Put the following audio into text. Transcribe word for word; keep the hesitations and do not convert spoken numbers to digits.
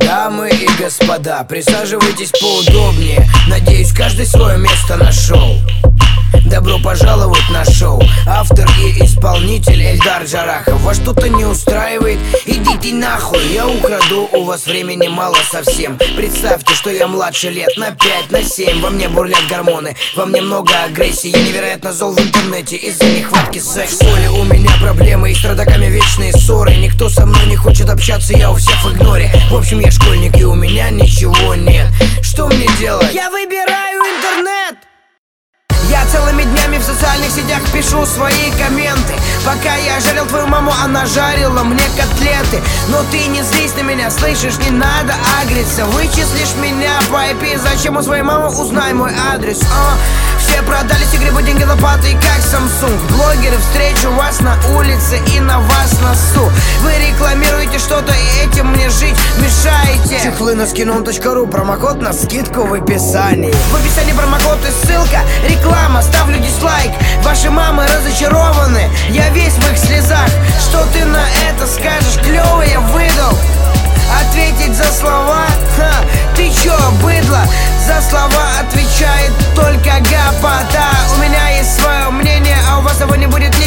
Дамы и господа, присаживайтесь поудобнее. Надеюсь, каждый свое место нашел. Добро пожаловать на шоу. Автор и исполнитель Эльдар Джарахов. Вас что-то не устраивает? Идите нахуй, я украду у вас времени мало совсем. Представьте, что я младше лет на пять, на семь. Во мне бурлят гормоны, во мне много агрессии. Я невероятно зол в интернете из-за нехватки секса. В школе у меня проблемы и с трудаками вечные ссоры. Никто со мной не хочет общаться, я у всех в игноре. В общем, я школьник и у меня ничего нет. Что мне делать? Я выбираю интернет. Я целыми днями в социальных сетях пишу свои комменты. Пока я жарил твою маму, она жарила мне котлеты. Но ты не злись на меня, слышишь, не надо агриться. Вычислишь меня по ай пи, зачем у своей мамы, узнай мой адрес. а? Все продались и гребут деньги лопатой, как Samsung. Блогеры, встречу вас на улице и на вас носу. Вы рекламируете что-то и этим мне жить мешаете. Чехлы на скинон точка ру, промокод на скидку в описании. В описании промокод и ссылка, реклама, ставлю дизлайк. Ваши мамы разочарованы, я весь в их слезах. Что ты на это скажешь? Клёво я выдал. Ответить за слова? Ха, ты чё, быдло? За слова отвечает только гопота. У меня есть свое мнение, а у вас его не будет